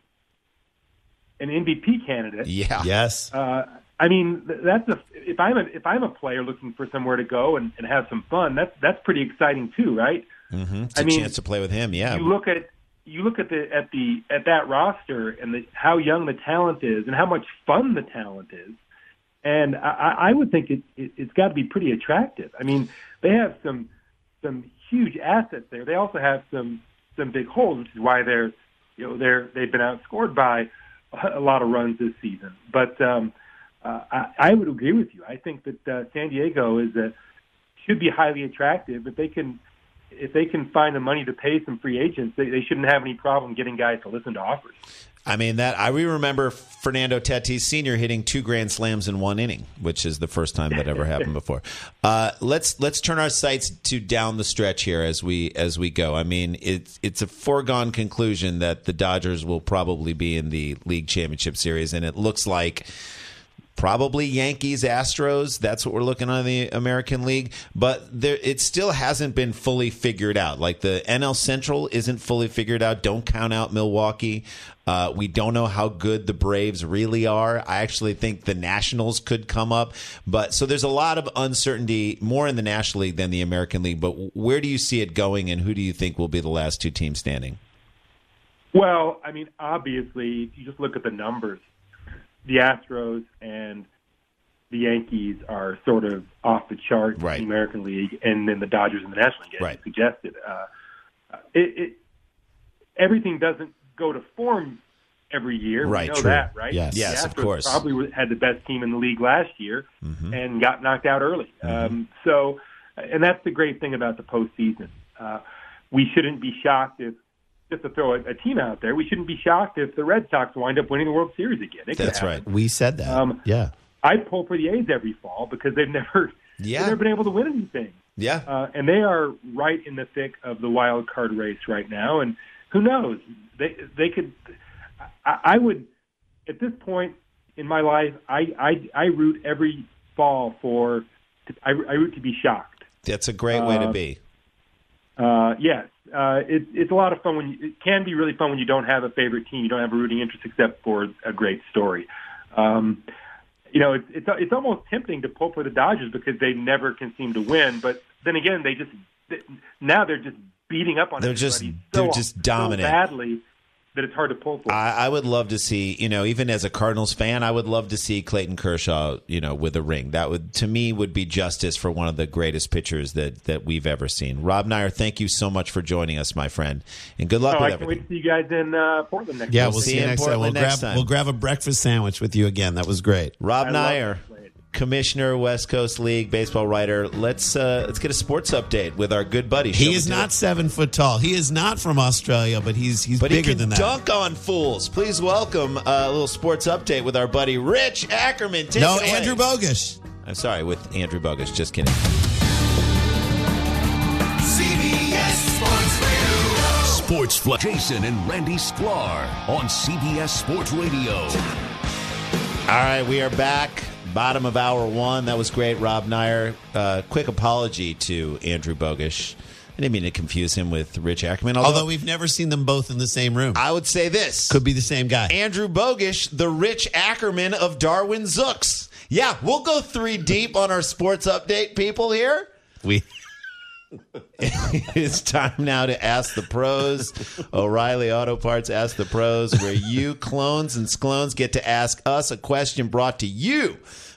Speaker 7: an M V P candidate.
Speaker 1: Yeah.
Speaker 2: Yes.
Speaker 7: Uh, I mean, that's a, if I'm a if I'm a player looking for somewhere to go and, and have some fun, that's that's pretty exciting too, right?
Speaker 1: Mm-hmm. It's a
Speaker 7: I mean,
Speaker 1: chance to play with him. Yeah.
Speaker 7: You look at you look at the at the at that roster and the, how young the talent is and how much fun the talent is, and I, I would think it, it it's got to be pretty attractive. I mean, they have some some huge assets there. They also have some some big holes, which is why they're you know they're they've been outscored by a lot of runs this season. But um, uh, I, I would agree with you. I think that uh, San Diego is a should be highly attractive if they can. If they can find the money to pay some free agents, they, they shouldn't have any problem getting guys to listen to offers.
Speaker 1: I mean, that I we remember Fernando Tatis Senior hitting two grand slams in one inning, which is the first time that ever happened before. Uh, let's let's turn our sights to down the stretch here as we as we go. I mean, it's it's a foregone conclusion that the Dodgers will probably be in the League Championship Series, and it looks like probably Yankees, Astros. That's what we're looking on in the American League. But there, it still hasn't been fully figured out. Like the N L Central isn't fully figured out. Don't count out Milwaukee. Uh, we don't know how good the Braves really are. I actually think the Nationals could come up. But so there's a lot of uncertainty, more in the National League than the American League. But where do you see it going, and who do you think will be the last two teams standing?
Speaker 7: Well, I mean, obviously, if you just look at the numbers, the Astros and the Yankees are sort of off the chart
Speaker 1: Right.
Speaker 7: in the American League, and then the Dodgers in the National League, as
Speaker 1: Right.
Speaker 7: you suggested. Uh, it, it, everything doesn't go to form every year.
Speaker 1: Right,
Speaker 7: we know
Speaker 1: true.
Speaker 7: that, right?
Speaker 2: Yes.
Speaker 7: The
Speaker 1: Yes, of
Speaker 7: Astros
Speaker 1: course.
Speaker 7: probably had the best team in the league last year
Speaker 1: Mm-hmm.
Speaker 7: and got knocked out early. Um, so, and that's the great thing about the postseason. Uh, we shouldn't be shocked if, just to throw a, a team out there, we shouldn't be shocked if the Red Sox wind up winning the World Series again. It could
Speaker 1: That's
Speaker 7: happen.
Speaker 1: right.
Speaker 2: We said that.
Speaker 7: Um,
Speaker 2: yeah.
Speaker 7: I pull for the A's every fall because they've never,
Speaker 1: Yeah.
Speaker 7: they've never been able to win anything.
Speaker 1: Yeah.
Speaker 7: Uh, and they are right in the thick of the wild card race right now. And who knows? They they could. I, I would, at this point in my life, I I, I root every fall for. I, I root to be shocked.
Speaker 1: That's a great way to
Speaker 7: Uh,
Speaker 1: be.
Speaker 7: Uh, yes, uh, it, it's a lot of fun when you, it can be really fun when you don't have a favorite team, you don't have a rooting interest except for a great story. Um, you know, it's, it's it's almost tempting to pull for the Dodgers because they never can seem to win. But then again, they just they, now they're just beating up on
Speaker 1: They're
Speaker 7: everybody
Speaker 1: just-
Speaker 7: so,
Speaker 1: they're just dominant.
Speaker 7: so badly that it's hard to pull for.
Speaker 1: I, I would love to see, you know, even as a Cardinals fan, I would love to see Clayton Kershaw, you know, with a ring. That would, to me, would be justice for one of the greatest pitchers that, that we've ever seen. Rob Nair, thank you so much for joining us, my friend, and good luck
Speaker 7: oh,
Speaker 1: with
Speaker 7: I can't wait
Speaker 1: everything.
Speaker 7: to see you guys in uh, Portland next
Speaker 2: Yeah,
Speaker 7: week.
Speaker 2: we'll
Speaker 1: see
Speaker 2: see
Speaker 1: you
Speaker 2: you
Speaker 1: in
Speaker 2: next time. We'll
Speaker 1: Portland
Speaker 2: grab,
Speaker 1: next time.
Speaker 2: we'll grab a breakfast sandwich with you again. That was great.
Speaker 1: Rob
Speaker 7: I love
Speaker 1: Nair,
Speaker 7: that play.
Speaker 1: Commissioner, West Coast League baseball writer. Let's uh, let's get a sports update with our good buddy.
Speaker 2: He
Speaker 1: Shall
Speaker 2: is
Speaker 1: we do
Speaker 2: not
Speaker 1: it?
Speaker 2: seven foot tall. He is not from Australia, but he's he's
Speaker 1: But he
Speaker 2: bigger
Speaker 1: can
Speaker 2: than that.
Speaker 1: dunk on fools. Please welcome uh, a little sports update with our buddy Rich Ackerman. Take
Speaker 2: no,
Speaker 1: it away.
Speaker 2: Andrew Bogish.
Speaker 1: I'm sorry, with Andrew Bogus. Just kidding.
Speaker 4: Sports Flash. Jason and Randy Sklar on C B S Sports Radio.
Speaker 1: All right, we are back. Bottom of hour one. That was great, Rob Nair. Uh, quick apology to Andrew Bogish. I didn't mean to confuse him with Rich Ackerman. Although,
Speaker 2: Although we've never seen them both in the same room.
Speaker 1: I would say this.
Speaker 2: Could be the same guy.
Speaker 1: Andrew Bogish, the Rich Ackerman of Darwin Zooks. Yeah, we'll go three deep on our sports update, people here.
Speaker 2: We
Speaker 1: It's time now to Ask the Pros. O'Reilly Auto Parts Ask the Pros, where you clones and sklones get to ask us a question brought to you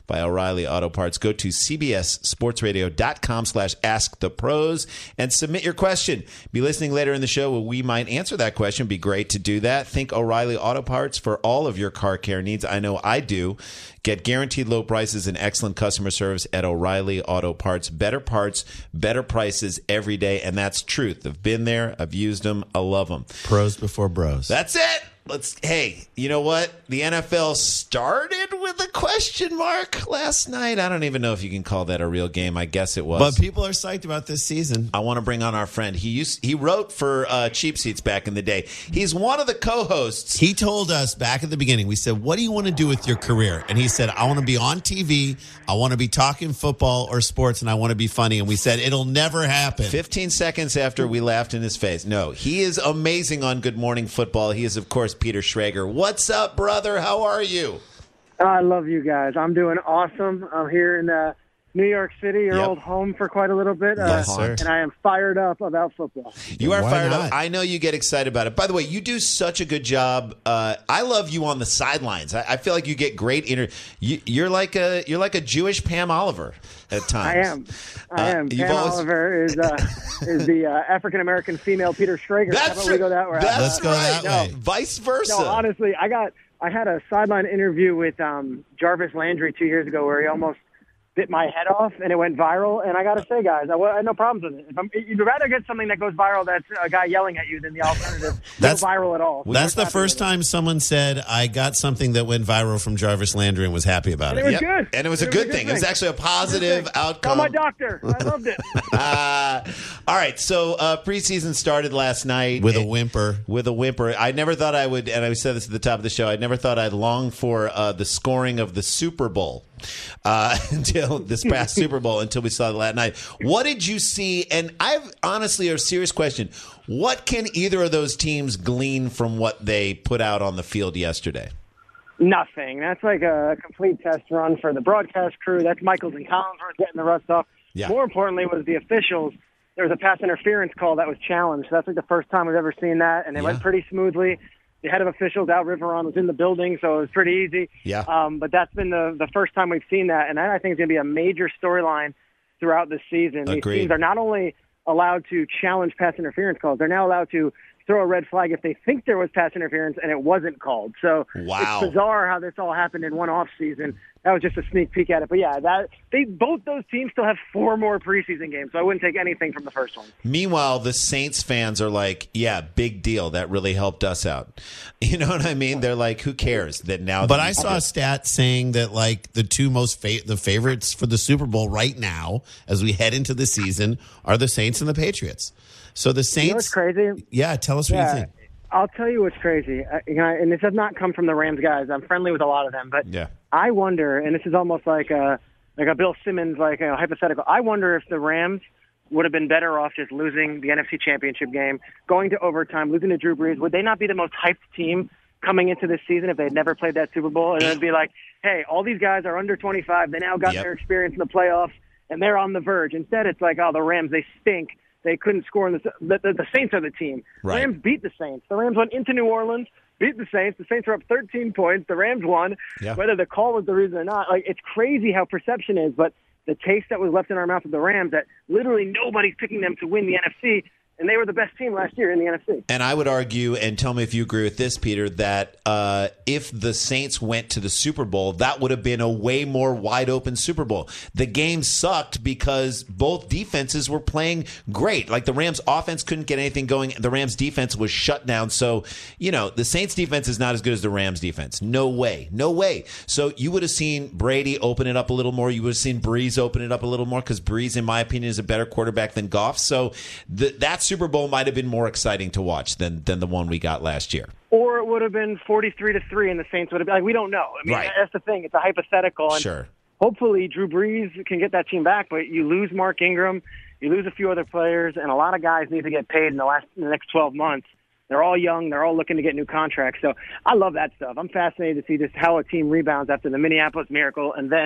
Speaker 1: by O'Reilly Auto Parts. Go to cbssportsradio.com slash ask the pros and submit your question. Be listening later in the show where we might answer that question. Be great to do that. Think O'Reilly Auto Parts for all of your car care needs. I know I do. Get guaranteed low prices and excellent customer service at O'Reilly Auto Parts. Better parts, better prices every day, and that's truth. I've been there. I've used them. I love them.
Speaker 2: Pros before bros.
Speaker 1: That's it. Let's. Hey, you know what? The N F L started with a question mark last night. I don't even know if you can call that a real game. I guess it was.
Speaker 2: But people are psyched about this season.
Speaker 1: I want to bring on our friend. He used he wrote for uh, Cheap Seats back in the day. He's one of the co-hosts.
Speaker 2: He told us back at the beginning, we said, what do you want to do with your career? And he said, I want to be on T V. I want to be talking football or sports, and I want to be funny. And we said, it'll never happen.
Speaker 1: fifteen seconds after we laughed in his face. No, he is amazing on Good Morning Football. He is, of course, Peter Schrager. What's up, brother? How are you?
Speaker 8: I love you guys. I'm doing awesome. I'm here in uh, New York City, your
Speaker 1: Yep.
Speaker 8: old home for quite a little bit. Uh,
Speaker 2: Yes, sir.
Speaker 8: And I am fired up about football.
Speaker 1: You are
Speaker 2: Why
Speaker 1: fired
Speaker 2: not?
Speaker 1: up. I know you get excited about it. By the way, you do such a good job. Uh, I love you on the sidelines. I, I feel like you get great inter. You, you're like a you're like a Jewish Pam Oliver at
Speaker 8: I
Speaker 1: times.
Speaker 8: am. I
Speaker 1: Uh,
Speaker 8: am.
Speaker 1: you've
Speaker 8: Pam
Speaker 1: always-
Speaker 8: Oliver is uh, is the uh, African-American female Peter Schrager. How
Speaker 1: That's
Speaker 8: about we go that route?
Speaker 1: That's
Speaker 2: Let's go
Speaker 1: right.
Speaker 2: that way.
Speaker 1: No, vice versa.
Speaker 8: No, honestly, I got I had a sideline interview with um, Jarvis Landry two years ago where he almost bit my head off, and it went viral. And I got to say, guys, I, I had no problems with it. If I'm, you'd rather get something that goes viral that's a guy yelling at you than the alternative
Speaker 2: That's-
Speaker 8: go viral at all. So
Speaker 2: That's
Speaker 8: we're
Speaker 2: the
Speaker 8: happy
Speaker 2: first
Speaker 8: with it.
Speaker 2: time someone said, I got something that went viral from Jarvis Landry and was happy about
Speaker 8: And it
Speaker 2: it.
Speaker 8: was
Speaker 1: Yep.
Speaker 8: good.
Speaker 1: And it was a
Speaker 8: It
Speaker 1: good thing. It was actually a positive
Speaker 8: Tell
Speaker 1: outcome.
Speaker 8: my doctor. I loved it.
Speaker 1: Uh, all right, so uh, preseason started last night
Speaker 2: With a
Speaker 1: It-
Speaker 2: whimper.
Speaker 1: With a whimper, I never thought I would, and I said this at the top of the show. I never thought I'd long for uh, the scoring of the Super Bowl uh, until this past Super Bowl, until we saw it last night. What did you see? And I've honestly a serious question: what can either of those teams glean from what they put out on the field yesterday?
Speaker 8: Nothing. That's like a complete test run for the broadcast crew. That's Michaels and Collinsworth getting the rust off.
Speaker 1: Yeah.
Speaker 8: More importantly was the officials. There was a pass interference call that was challenged. That's like the first time we've ever seen that, and it
Speaker 1: Yeah.
Speaker 8: went pretty smoothly. The head of officials, Al Riveron, was in the building, so it was pretty easy.
Speaker 1: Yeah.
Speaker 8: Um, but that's been the, the first time we've seen that, and that I think is going to be a major storyline throughout the season.
Speaker 1: Agreed.
Speaker 8: These teams are not only allowed to challenge pass interference calls, they're now allowed to throw a red flag if they think there was pass interference and it wasn't called. So
Speaker 1: Wow.
Speaker 8: it's bizarre how this all happened in one off season. That was just a sneak peek at it. But yeah, that they both those teams still have four more preseason games, so I wouldn't take anything from the first one.
Speaker 1: Meanwhile, the Saints fans are like, yeah, big deal. That really helped us out. You know what I mean? They're like, who cares that now?
Speaker 2: But
Speaker 1: that
Speaker 2: I
Speaker 1: you-
Speaker 2: saw a stat saying that like the two most fa- the favorites for the Super Bowl right now, as we head into the season, are the Saints and the Patriots. So the Saints,
Speaker 8: You know what's crazy?
Speaker 2: yeah. Tell us what
Speaker 8: Yeah.
Speaker 2: you think.
Speaker 8: I'll tell you what's crazy, I, you know, and this does not come from the Rams guys. I'm friendly with a lot of them, but
Speaker 1: Yeah.
Speaker 8: I wonder, and this is almost like a like a Bill Simmons like a hypothetical. I wonder if the Rams would have been better off just losing the N F C Championship game, going to overtime, losing to Drew Brees. Would they not be the most hyped team coming into this season if they had never played that Super Bowl? And it'd be like, hey, all these guys are under twenty-five. They now got
Speaker 1: Yep.
Speaker 8: their experience in the playoffs, and they're on the verge. Instead, it's like, oh, the Rams, they stink. They couldn't score in the the, the, the Saints are the team.
Speaker 1: Right.
Speaker 8: Rams beat the Saints. The Rams went into New Orleans, beat the Saints. The Saints were up thirteen points. The Rams won.
Speaker 1: Yeah.
Speaker 8: Whether the call was the reason or not, like it's crazy how perception is. But the taste that was left in our mouth of the Rams, that literally nobody's picking them to win the N F C, and they were the best team last year in the N F C.
Speaker 1: And I would argue, and tell me if you agree with this, Peter, that uh, if the Saints went to the Super Bowl, that would have been a way more wide open Super Bowl. The game sucked because both defenses were playing great. Like the Rams offense couldn't get anything going. The Rams defense was shut down. So, you know, the Saints defense is not as good as the Rams defense. No way. No way. So you would have seen Brady open it up a little more. You would have seen Breeze open it up a little more because Breeze, in my opinion, is a better quarterback than Goff. So the, that's Super Bowl might have been more exciting to watch than than the one we got last year.
Speaker 8: Or it would have been forty-three to three, and the Saints would have been like, we don't know. I mean,
Speaker 1: Right.
Speaker 8: that's the thing. It's a hypothetical. And
Speaker 1: Sure.
Speaker 8: hopefully Drew Brees can get that team back, but you lose Mark Ingram, you lose a few other players, and a lot of guys need to get paid in the last in the next twelve months. They're all young. They're all looking to get new contracts. So I love that stuff. I'm fascinated to see just how a team rebounds after the Minneapolis Miracle and then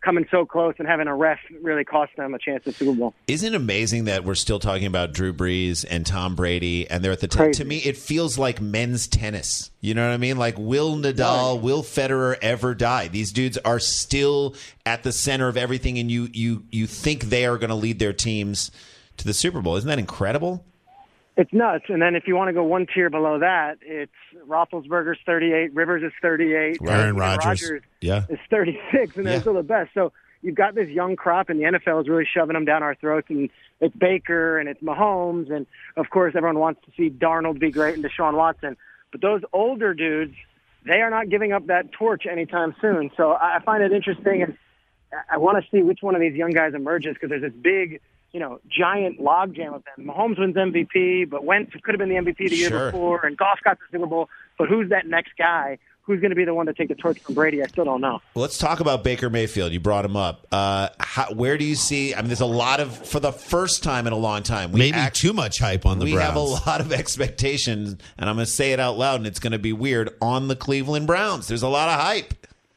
Speaker 8: coming so close and having a ref really cost them a chance at Super Bowl.
Speaker 1: Isn't it amazing that we're still talking about Drew Brees and Tom Brady, and they're at the top?
Speaker 8: Crazy.
Speaker 1: To me, it feels like men's tennis. You know what I mean? Like, will Nadal,
Speaker 8: Right.
Speaker 1: will Federer ever die? These dudes are still at the center of everything, and you you you think they are going to lead their teams to the Super Bowl. Isn't that incredible?
Speaker 8: It's nuts. And then if you want to go one tier below that, it's Roethlisberger's thirty-eight, Rivers is thirty-eight,
Speaker 2: Aaron
Speaker 8: and
Speaker 2: Rodgers.
Speaker 8: Rodgers
Speaker 2: Yeah.
Speaker 8: is thirty-six, and they're
Speaker 1: Yeah.
Speaker 8: still the best. So you've got this young crop, and the N F L is really shoving them down our throats. And it's Baker, and it's Mahomes, and of course everyone wants to see Darnold be great and Deshaun Watson. But those older dudes, they are not giving up that torch anytime soon. So I find it interesting, and I want to see which one of these young guys emerges because there's this big, you know, giant logjam of them. Mahomes wins M V P, but Wentz could have been the M V P the year
Speaker 1: Sure.
Speaker 8: before, and Goff got the Super Bowl. But who's that next guy? Who's going to be the one to take the torch from Brady? I still don't know.
Speaker 1: Well, let's talk about Baker Mayfield. You brought him up. Uh, how, where do you see? I mean, there's a lot of, for the first time in a long time, we
Speaker 2: Maybe
Speaker 1: act-
Speaker 2: too much hype on the
Speaker 1: we
Speaker 2: Browns.
Speaker 1: have a lot of expectations, and I'm going to say it out loud, and it's going to be weird, on the Cleveland Browns. There's a lot of hype.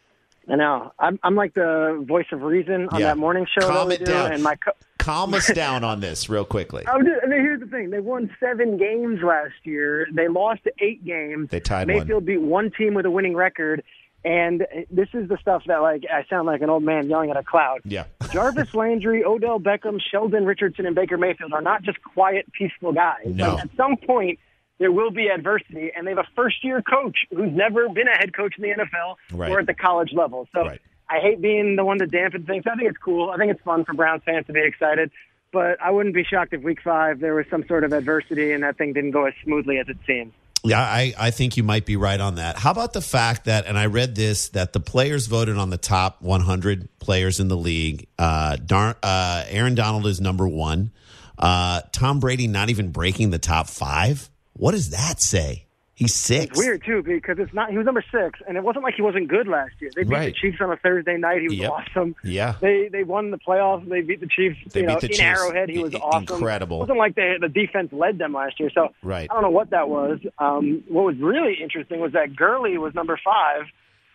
Speaker 8: I know. I'm, I'm like the voice of reason on
Speaker 1: Yeah.
Speaker 8: that morning show.
Speaker 1: Calm
Speaker 8: that
Speaker 1: it
Speaker 8: we do,
Speaker 1: down.
Speaker 8: And my co-
Speaker 1: Calm us down on this real quickly.
Speaker 8: I mean, here's the thing. They won seven games last year. They lost eight games.
Speaker 1: They tied one.
Speaker 8: Mayfield beat one team with a winning record. And this is the stuff that, like, I sound like an old man yelling at a cloud.
Speaker 1: Yeah.
Speaker 8: Jarvis Landry, Odell Beckham, Sheldon Richardson, and Baker Mayfield are not just quiet, peaceful guys.
Speaker 1: No.
Speaker 8: Like, at some point, there will be adversity, and they have a first-year coach who's never been a head coach in the N F L
Speaker 1: Right.
Speaker 8: or at the college level. So
Speaker 1: Right.
Speaker 8: I hate being the one to dampen things. I think it's cool. I think it's fun for Browns fans to be excited. But I wouldn't be shocked if week five there was some sort of adversity and that thing didn't go as smoothly as it seemed.
Speaker 2: Yeah, I, I think you might be right on that. How about the fact that, and I read this, that the players voted on the top one hundred players in the league. Uh, Dar- uh, Aaron Donald is number one. Uh, Tom Brady not even breaking the top five. What does that say? He's six.
Speaker 8: It's weird, too, because it's not. He was number six, and it wasn't like he wasn't good last year. They beat
Speaker 1: Right.
Speaker 8: the Chiefs on a Thursday night. He was
Speaker 1: Yep.
Speaker 8: awesome.
Speaker 1: Yeah.
Speaker 8: They they won the playoffs. They beat the Chiefs
Speaker 1: They
Speaker 8: you know,
Speaker 1: beat the
Speaker 8: in
Speaker 1: Chiefs.
Speaker 8: Arrowhead. He was
Speaker 1: I-
Speaker 8: awesome.
Speaker 1: incredible.
Speaker 8: It wasn't like they, the defense led them last year. So
Speaker 1: Right.
Speaker 8: I don't know what that was. Um, what was really interesting was that Gurley was number five,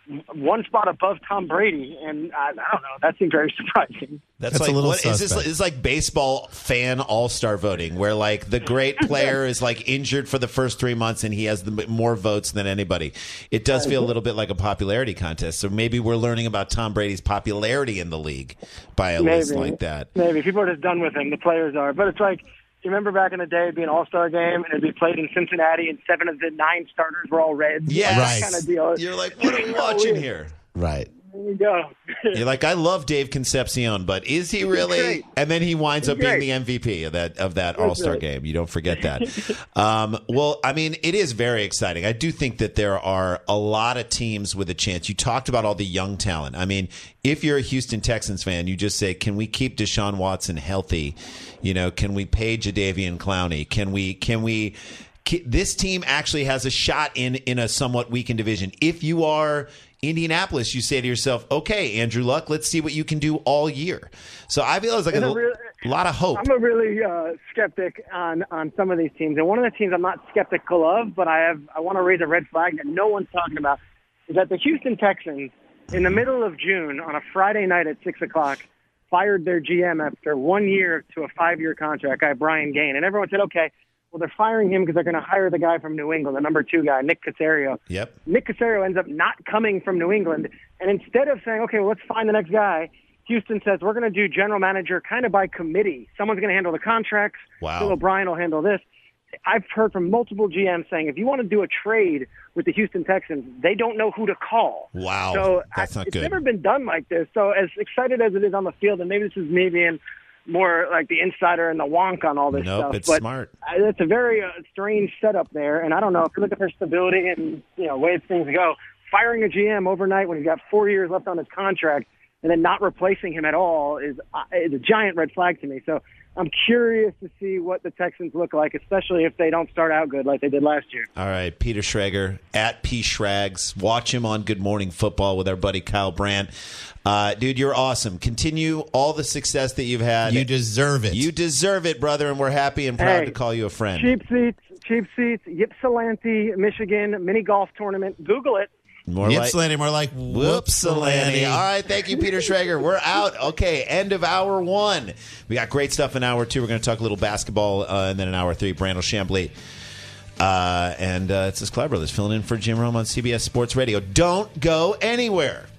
Speaker 8: one spot above Tom Brady, and I, I don't know. That seems very surprising.
Speaker 1: That's,
Speaker 2: That's
Speaker 1: like
Speaker 2: a little
Speaker 1: what, is this?
Speaker 2: suspect.
Speaker 1: It's like baseball fan all star voting, where like the great player is like injured for the first three months and he has the more votes than anybody. It does feel a little bit like a popularity contest. So maybe we're learning about Tom Brady's popularity in the league by a list
Speaker 8: Maybe.
Speaker 1: like that.
Speaker 8: Maybe people are just done with him. The players are, but it's like. Do you remember back in the day it'd be an all-star game and it'd be played in Cincinnati and seven of the nine starters were all Reds?
Speaker 1: Yes.
Speaker 2: Right.
Speaker 8: Kind of deal.
Speaker 1: You're like, what are we watching here?
Speaker 2: Right.
Speaker 8: There you go.
Speaker 1: You're like, I love Dave Concepcion, but is he really?
Speaker 8: great.
Speaker 1: And then he winds up
Speaker 8: He's
Speaker 1: being
Speaker 8: great.
Speaker 1: the M V P of that of that
Speaker 8: That's
Speaker 1: All Star
Speaker 8: right.
Speaker 1: game. You don't forget that. um, well, I mean, it is very exciting. I do think that there are a lot of teams with a chance. You talked about all the young talent. I mean, if you're a Houston Texans fan, you just say, can we keep Deshaun Watson healthy? You know, can we pay Jadeveon Clowney? Can we? Can we? This team actually has a shot in in a somewhat weakened division. If you are Indianapolis, you say to yourself, okay, Andrew Luck, let's see what you can do all year. So I feel it's like a,
Speaker 8: It's a real-
Speaker 1: a lot of hope.
Speaker 8: I'm a really uh, skeptic on, on some of these teams, and one of the teams I'm not skeptical of, but I have I want to raise a red flag that no one's talking about, is that the Houston Texans, in the middle of June, on a Friday night at six o'clock, fired their G M after one year to a five-year contract, guy Brian Gain, and everyone said, okay, well, they're firing him because they're going to hire the guy from New England, the number two guy, Nick Caserio.
Speaker 1: Yep.
Speaker 8: Nick Caserio ends up not coming from New England. And instead of saying, okay, well, let's find the next guy, Houston says, we're going to do general manager kind of by committee. Someone's going to handle the contracts.
Speaker 1: Wow.
Speaker 8: Bill O'Brien will handle this. I've heard from multiple G Ms saying if you want to do a trade with the Houston Texans, they don't know who to call.
Speaker 1: Wow.
Speaker 8: So
Speaker 1: That's
Speaker 8: I,
Speaker 1: not
Speaker 8: it's
Speaker 1: good.
Speaker 8: never been done like this. So as excited as it is on the field, and maybe this is me being more like the insider and the wonk on all this
Speaker 1: Nope,
Speaker 8: stuff.
Speaker 1: it's
Speaker 8: but
Speaker 1: smart.
Speaker 8: I- It's a very uh, strange setup there, and I don't know if you're looking for stability and you know ways things go. Firing a G M overnight when he's got four years left on his contract and then not replacing him at all is uh, is a giant red flag to me. So I'm curious to see what the Texans look like, especially if they don't start out good like they did last year.
Speaker 1: All right, Peter Schrager at P Schrags. Watch him on Good Morning Football with our buddy Kyle Brandt. Uh, dude, you're awesome. Continue all the success that you've had.
Speaker 2: You deserve it.
Speaker 1: You deserve it, brother, and we're happy and proud
Speaker 8: Hey,
Speaker 1: to call you a friend.
Speaker 8: Cheap seats, cheap seats, Ypsilanti, Michigan, mini golf tournament. Google it.
Speaker 1: More
Speaker 2: Ypsilanti,
Speaker 1: like
Speaker 2: more like
Speaker 1: Whoopsalanti. All right, thank you, Peter Schrager. We're out. Okay, end of hour one. We got great stuff in hour two. We're going to talk a little basketball, uh, and then in hour three, Brandel Chambly. Uh, and uh, it's the Sklar Brothers filling in for Jim Rome on C B S Sports Radio. Don't go anywhere.